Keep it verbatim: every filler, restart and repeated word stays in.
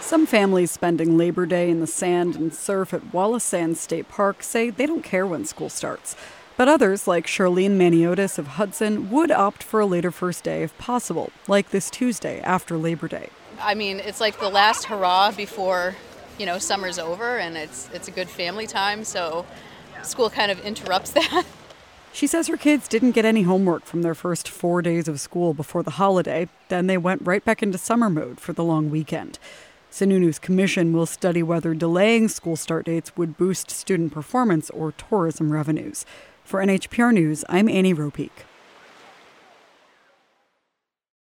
Some families spending Labor Day in the sand and surf at Wallace Sands State Park say they don't care when school starts. But others, like Charlene Maniotis of Hudson, would opt for a later first day if possible, like this Tuesday after Labor Day. I mean, it's like the last hurrah before, you know, summer's over, and it's it's a good family time, so school kind of interrupts that. She says her kids didn't get any homework from their first four days of school before the holiday. Then they went right back into summer mode for the long weekend. Sununu's commission will study whether delaying school start dates would boost student performance or tourism revenues. For N H P R News, I'm Annie Ropeek.